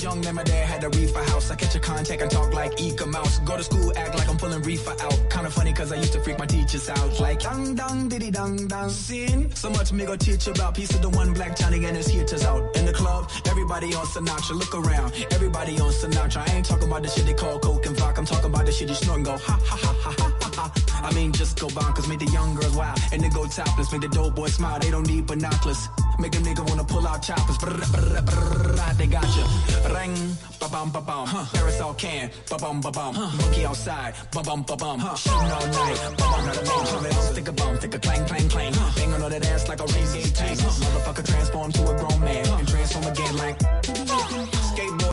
young, then my dad had a reefer house. I catch a contact and talk like Eka Mouse. Go to school, act like I'm pulling reefer out. Kinda funny cause I used to freak my teachers out. Like dang dang diddy dang dang. Sin. So much me go teach about. Piece of the one black Johnny and his hitters out. In the club, everybody on Sinatra. Look around, everybody on Sinatra. I ain't talking about the shit they call coke and vodka. I'm talking about the shit you snort and go ha ha ha ha ha ha. I mean just go bonkers, make the young girls wild. And they go topless, make the dope boys smile. They don't need binoculars. Make a nigga wanna pull out choppers. Brr, brr, brr, they got you. Ring, ba-bum, ba-bum. Parasol can, ba-bum, ba-bum. Monkey outside, ba-bum, ba-bum. Shooting all night, ba-bum, ba-bum. Stick a bum, stick a clang, clang, clang. Bang on that ass like a reggae tank. Motherfucker transform to a grown man and transform again like skateboard.